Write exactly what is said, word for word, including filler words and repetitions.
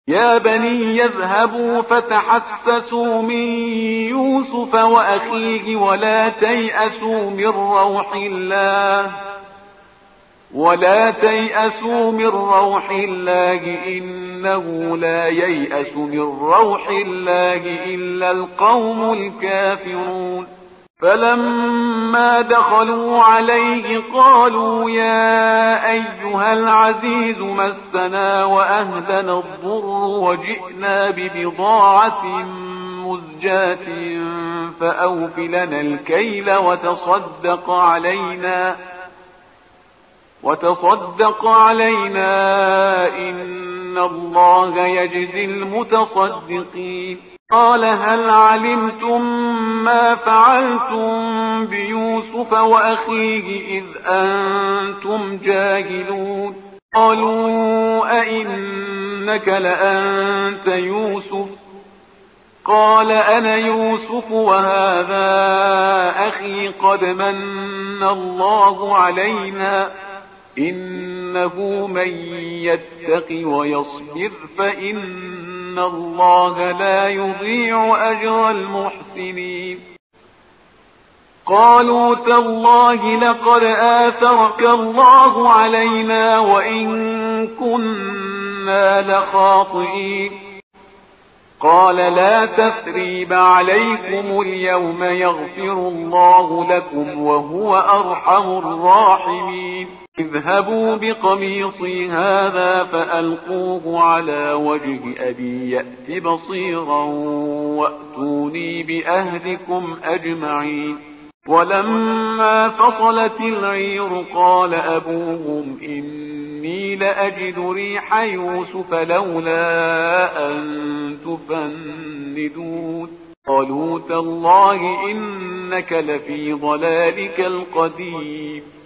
يا بني يذهبوا فتحسسوا من يوسف وأخيه ولا تيأسوا من روح الله ولا تيأسوا من روح الله إنه لا ييأس من روح الله إلا القوم الكافرون. فلما دخلوا عليه قالوا يا أيها العزيز مسنا وأهلنا الضر وجئنا ببضاعة مزجاة فأوف لنا الكيل وتصدق علينا وتصدق علينا إن الله يجزي المتصدقين. قال هل علمتم ما فعلتم بيوسف وأخيه إذ أنتم جاهلون؟ قالوا أئنك لأنت يوسف؟ قال أنا يوسف وهذا أخي قد من الله علينا إنه من يتق ويصبر فإن الله لا يضيع أجر المحسنين. قالوا تالله لقد آثرك الله علينا وإن كنا لخاطئين. قال لا تثريب عليكم اليوم يغفر الله لكم وهو أرحم الراحمين. اذهبوا بقميصي هذا فألقوه على وجه أبي يأت بصيرا وأتوني بأهلكم أجمعين. ولما فصلت العير قال أبوهم إني لأجد ريح يوسف لولا أن تفندون. قالوا تالله إنك لفي ضلالك القديم.